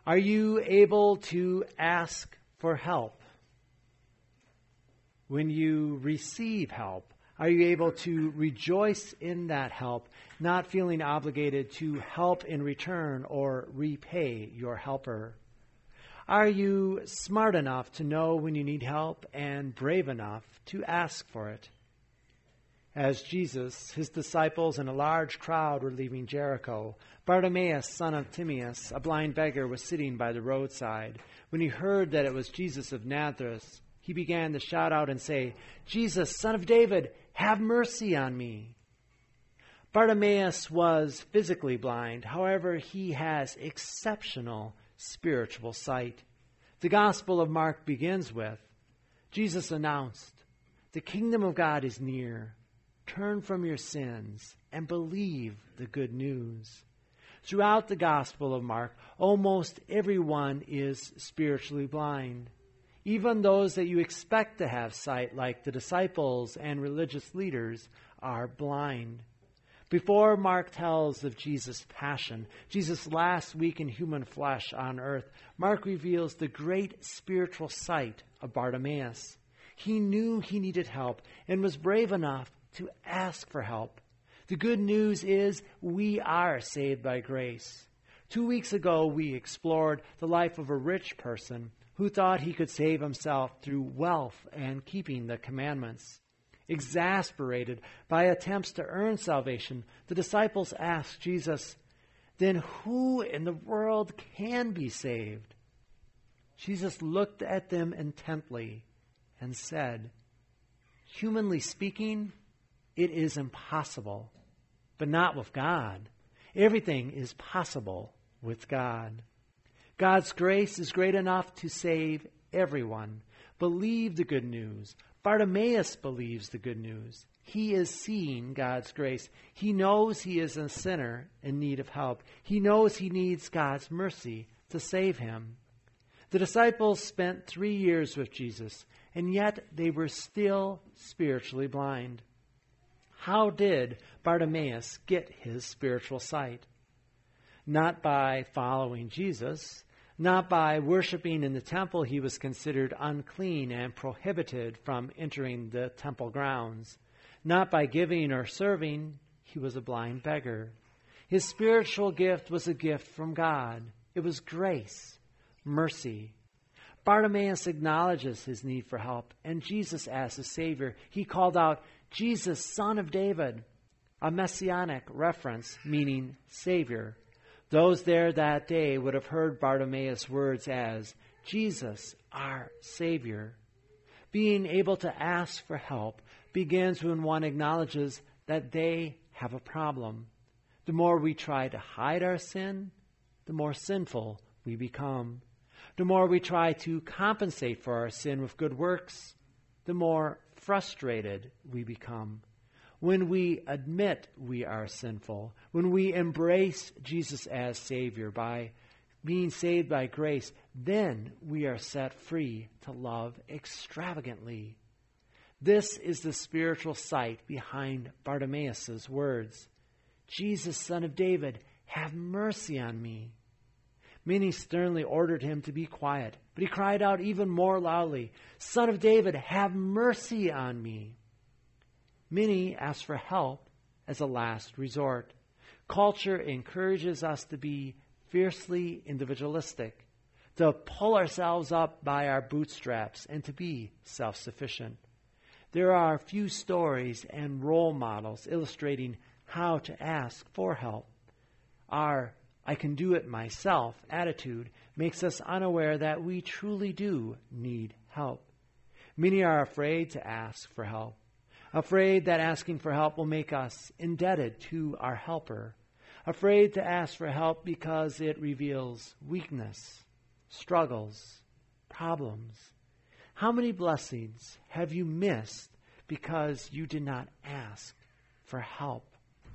Are you able to ask for help? When you receive help, are you able to rejoice in that help, not feeling obligated to help in return or repay your helper? Are you smart enough to know when you need help and brave enough to ask for it? As Jesus, his disciples, and a large crowd were leaving Jericho, Bartimaeus, son of Timaeus, a blind beggar, was sitting by the roadside. When he heard that it was Jesus of Nazareth, he began to shout out and say, "Jesus, son of David, have mercy on me." Bartimaeus was physically blind. However, he has exceptional spiritual sight. The Gospel of Mark begins with, Jesus announced, "The kingdom of God is near. Turn from your sins and believe the good news." Throughout the Gospel of Mark, almost everyone is spiritually blind. Even those that you expect to have sight, like the disciples and religious leaders, are blind. Before Mark tells of Jesus' passion, Jesus' last week in human flesh on earth, Mark reveals the great spiritual sight of Bartimaeus. He knew he needed help and was brave enough to ask for help. The good news is we are saved by grace. 2 weeks ago, we explored the life of a rich person who thought he could save himself through wealth and keeping the commandments. Exasperated by attempts to earn salvation, the disciples asked Jesus, "Then who in the world can be saved?" Jesus looked at them intently and said, "Humanly speaking, it is impossible, but not with God. Everything is possible with God. God's grace is great enough to save everyone. Believe the good news. Bartimaeus believes the good news. He is seeing God's grace. He knows he is a sinner in need of help. He knows he needs God's mercy to save him. The disciples spent 3 years with Jesus, and yet they were still spiritually blind. How did Bartimaeus get his spiritual sight? Not by following Jesus, not by worshiping in the temple. He was considered unclean and prohibited from entering the temple grounds. Not by giving or serving. He was a blind beggar. His spiritual gift was a gift from God. It was grace, mercy. Bartimaeus acknowledges his need for help, and Jesus as his Savior. He called out, "Jesus, son of David," a messianic reference meaning Savior. Those there that day would have heard Bartimaeus' words as, "Jesus, our Savior." Being able to ask for help begins when one acknowledges that they have a problem. The more we try to hide our sin, the more sinful we become. The more we try to compensate for our sin with good works, the more frustrated we become. When we admit we are sinful, when we embrace Jesus as Savior by being saved by grace, then we are set free to love extravagantly. This is the spiritual sight behind Bartimaeus' words. "Jesus, son of David, have mercy on me." Many sternly ordered him to be quiet, but he cried out even more loudly, "Son of David, have mercy on me." Many ask for help as a last resort. Culture encourages us to be fiercely individualistic, to pull ourselves up by our bootstraps, and to be self-sufficient. There are few stories and role models illustrating how to ask for help. Our "I can do it myself" attitude makes us unaware that we truly do need help. Many are afraid to ask for help, afraid that asking for help will make us indebted to our helper, afraid to ask for help because it reveals weakness, struggles, problems. How many blessings have you missed because you did not ask for help?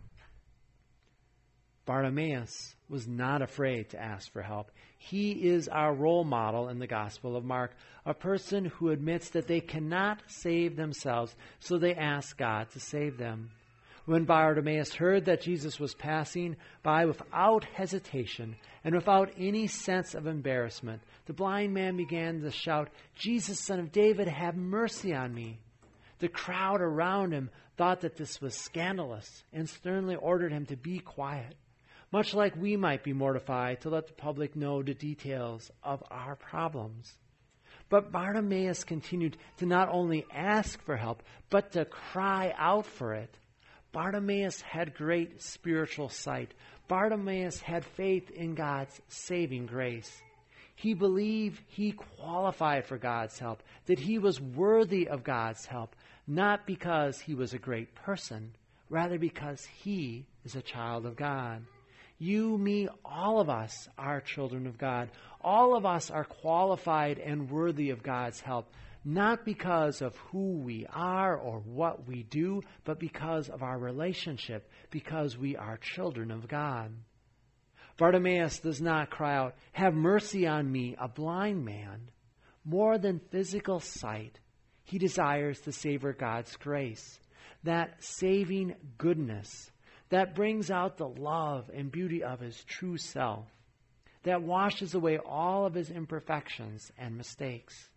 Bartimaeus was not afraid to ask for help. He is our role model in the Gospel of Mark, a person who admits that they cannot save themselves, so they ask God to save them. When Bartimaeus heard that Jesus was passing by without hesitation and without any sense of embarrassment, the blind man began to shout, "Jesus, Son of David, have mercy on me." The crowd around him thought that this was scandalous and sternly ordered him to be quiet, much like we might be mortified to let the public know the details of our problems. But Bartimaeus continued to not only ask for help, but to cry out for it. Bartimaeus had great spiritual sight. Bartimaeus had faith in God's saving grace. He believed he qualified for God's help, that he was worthy of God's help, not because he was a great person, rather because he is a child of God. You, me, all of us are children of God. All of us are qualified and worthy of God's help, not because of who we are or what we do, but because of our relationship, because we are children of God. Bartimaeus does not cry out, "Have mercy on me, a blind man." More than physical sight, he desires to savor God's grace, that saving goodness that brings out the love and beauty of his true self, that washes away all of his imperfections and mistakes.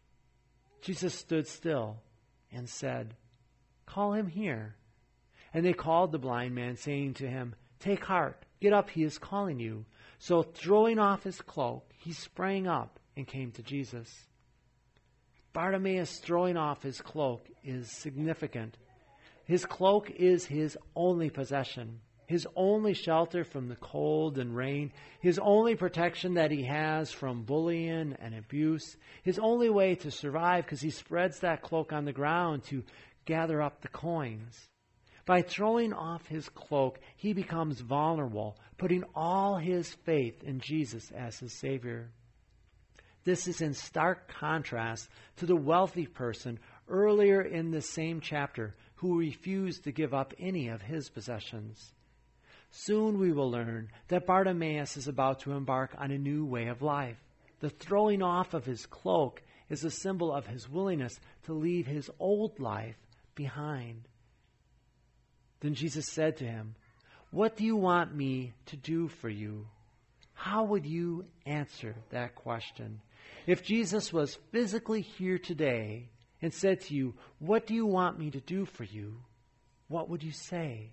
Jesus stood still and said, "Call him here." And they called the blind man, saying to him, "Take heart, get up, he is calling you." So throwing off his cloak, he sprang up and came to Jesus. Bartimaeus throwing off his cloak is significant. His cloak is his only possession, his only shelter from the cold and rain, his only protection that he has from bullying and abuse, his only way to survive, because he spreads that cloak on the ground to gather up the coins. By throwing off his cloak, he becomes vulnerable, putting all his faith in Jesus as his Savior. This is in stark contrast to the wealthy person earlier in the same chapter who refused to give up any of his possessions. Soon we will learn that Bartimaeus is about to embark on a new way of life. The throwing off of his cloak is a symbol of his willingness to leave his old life behind. Then Jesus said to him, "What do you want me to do for you?" How would you answer that question? If Jesus was physically here today and said to you, "What do you want me to do for you?" what would you say?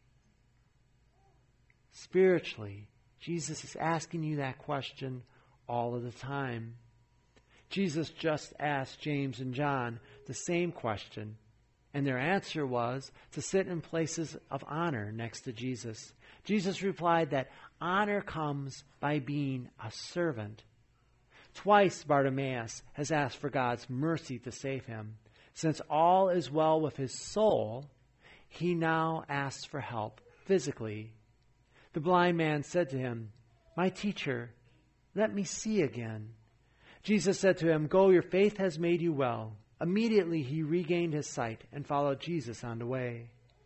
Spiritually, Jesus is asking you that question all of the time. Jesus just asked James and John the same question, and their answer was to sit in places of honor next to Jesus. Jesus replied that honor comes by being a servant. Twice Bartimaeus has asked for God's mercy to save him. Since all is well with his soul, he now asks for help physically. The blind man said to him, "My teacher, let me see again." Jesus said to him, "Go, your faith has made you well." Immediately he regained his sight and followed Jesus on the way.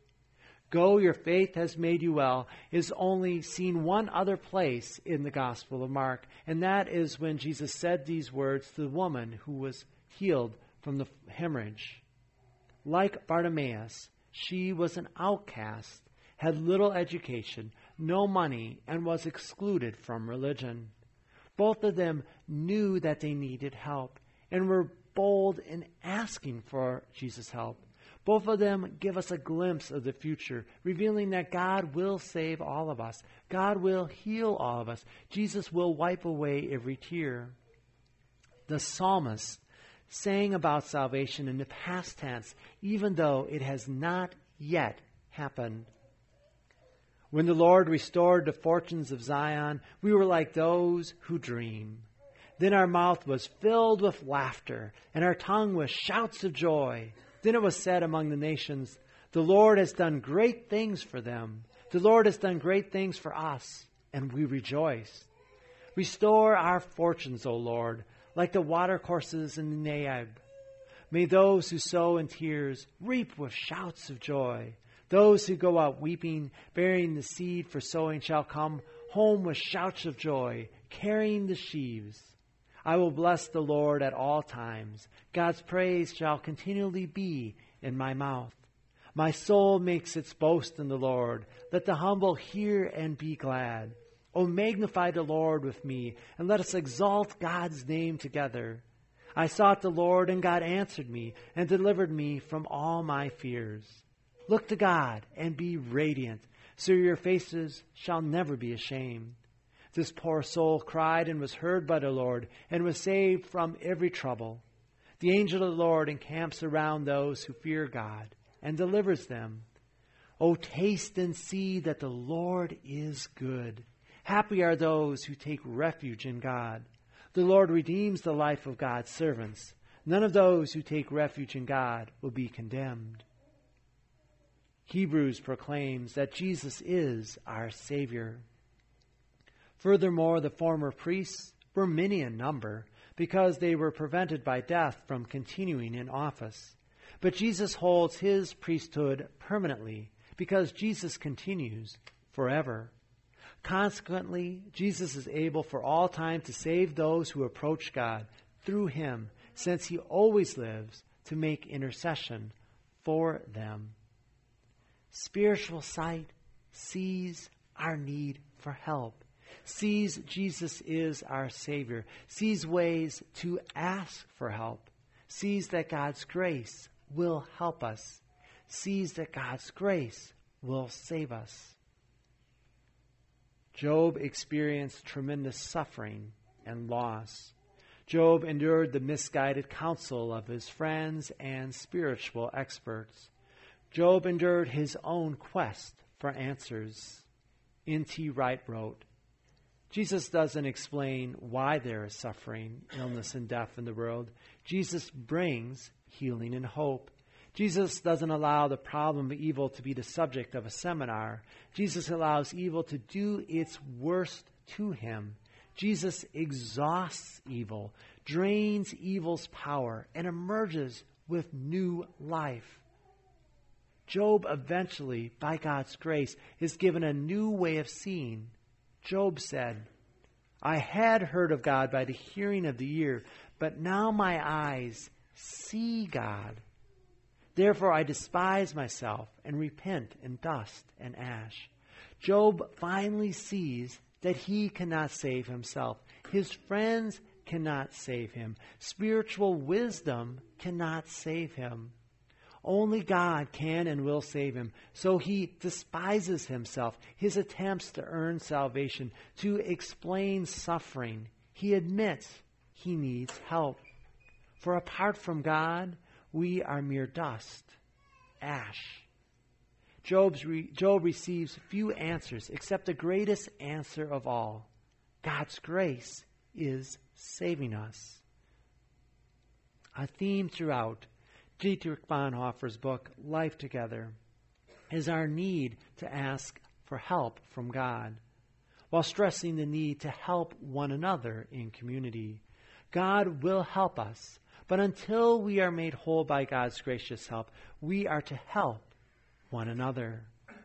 "Go, your faith has made you well" is only seen one other place in the Gospel of Mark, and that is when Jesus said these words to the woman who was healed from the hemorrhage. Like Bartimaeus, she was an outcast, had little education, no money, and was excluded from religion. Both of them knew that they needed help and were bold in asking for Jesus' help. Both of them give us a glimpse of the future, revealing that God will save all of us. God will heal all of us. Jesus will wipe away every tear. The psalmist sang about salvation in the past tense, even though it has not yet happened. When the Lord restored the fortunes of Zion, we were like those who dream. Then our mouth was filled with laughter, and our tongue with shouts of joy. Then it was said among the nations, "The Lord has done great things for them. The Lord has done great things for us," and we rejoice. Restore our fortunes, O Lord, like the watercourses in the Negev. May those who sow in tears reap with shouts of joy. Those who go out weeping, bearing the seed for sowing, shall come home with shouts of joy, carrying the sheaves. I will bless the Lord at all times. God's praise shall continually be in my mouth. My soul makes its boast in the Lord. Let the humble hear and be glad. O magnify the Lord with me, and let us exalt God's name together. I sought the Lord, and God answered me, and delivered me from all my fears. Look to God, and be radiant, so your faces shall never be ashamed. This poor soul cried, and was heard by the Lord, and was saved from every trouble. The angel of the Lord encamps around those who fear God, and delivers them. O taste and see that the Lord is good. Happy are those who take refuge in God. The Lord redeems the life of God's servants. None of those who take refuge in God will be condemned. Hebrews proclaims that Jesus is our Savior. Furthermore, the former priests were many in number, because they were prevented by death from continuing in office. But Jesus holds his priesthood permanently, because Jesus continues forever. Consequently, Jesus is able for all time to save those who approach God through him, since he always lives to make intercession for them. Spiritual sight sees our need for help, sees Jesus is our Savior, sees ways to ask for help, sees that God's grace will help us, sees that God's grace will save us. Job experienced tremendous suffering and loss. Job endured the misguided counsel of his friends and spiritual experts. Job endured his own quest for answers. N.T. Wright wrote, Jesus doesn't explain why there is suffering, illness, and death in the world. Jesus brings healing and hope. Jesus doesn't allow the problem of evil to be the subject of a seminar. Jesus allows evil to do its worst to him. Jesus exhausts evil, drains evil's power, and emerges with new life. Job eventually, by God's grace, is given a new way of seeing. Job said, I had heard of God by the hearing of the ear, but now my eyes see God. Therefore I despise myself and repent in dust and ash. Job finally sees that he cannot save himself. His friends cannot save him. Spiritual wisdom cannot save him. Only God can and will save him. So he despises himself, his attempts to earn salvation, to explain suffering. He admits he needs help. For apart from God, we are mere dust, ash. Job receives few answers except the greatest answer of all. God's grace is saving us. A theme throughout Dietrich Bonhoeffer's book, Life Together, is our need to ask for help from God, while stressing the need to help one another in community. God will help us, but until we are made whole by God's gracious help, we are to help one another.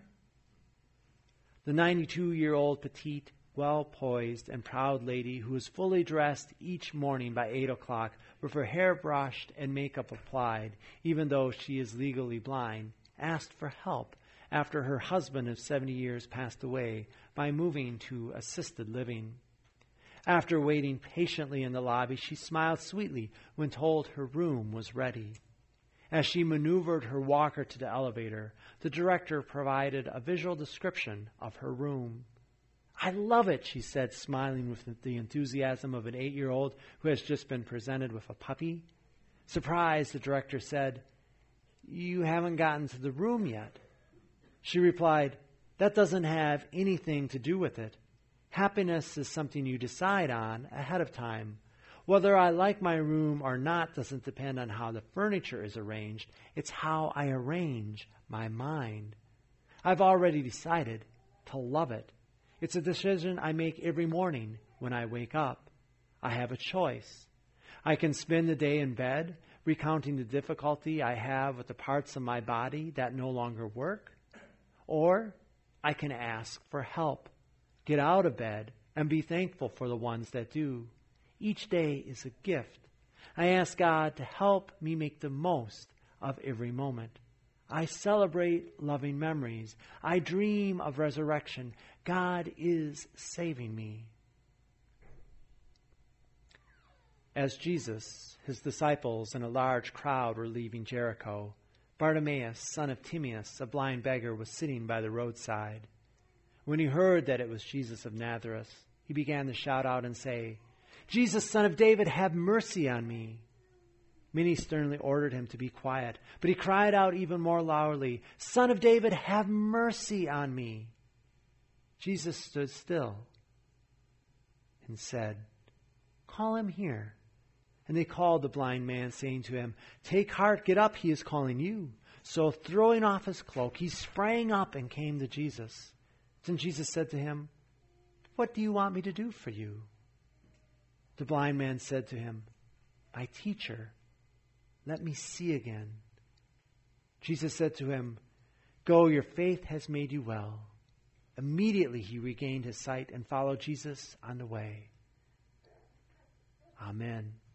The 92-year-old petite, well-poised, and proud lady who is fully dressed each morning by 8 o'clock with her hair brushed and makeup applied, even though she is legally blind, asked for help after her husband of 70 years passed away by moving to assisted living. After waiting patiently in the lobby, she smiled sweetly when told her room was ready. As she maneuvered her walker to the elevator, the director provided a visual description of her room. I love it, she said, smiling with the enthusiasm of an 8-year-old who has just been presented with a puppy. Surprised, the director said, You haven't gotten to the room yet. She replied, That doesn't have anything to do with it. Happiness is something you decide on ahead of time. Whether I like my room or not doesn't depend on how the furniture is arranged. It's how I arrange my mind. I've already decided to love it. It's a decision I make every morning when I wake up. I have a choice. I can spend the day in bed, recounting the difficulty I have with the parts of my body that no longer work. Or I can ask for help, get out of bed, and be thankful for the ones that do. Each day is a gift. I ask God to help me make the most of every moment. I celebrate loving memories. I dream of resurrection. God is saving me. As Jesus, his disciples, and a large crowd were leaving Jericho, Bartimaeus, son of Timaeus, a blind beggar, was sitting by the roadside. When he heard that it was Jesus of Nazareth, he began to shout out and say, "Jesus, son of David, have mercy on me." Many sternly ordered him to be quiet, but he cried out even more loudly, "Son of David, have mercy on me." Jesus stood still and said, "Call him here." And they called the blind man, saying to him, "Take heart, get up, he is calling you." So throwing off his cloak, he sprang up and came to Jesus. Then Jesus said to him, "What do you want me to do for you?" The blind man said to him, "My teacher, let me see again." Jesus said to him, "Go, your faith has made you well." Immediately he regained his sight and followed Jesus on the way. Amen.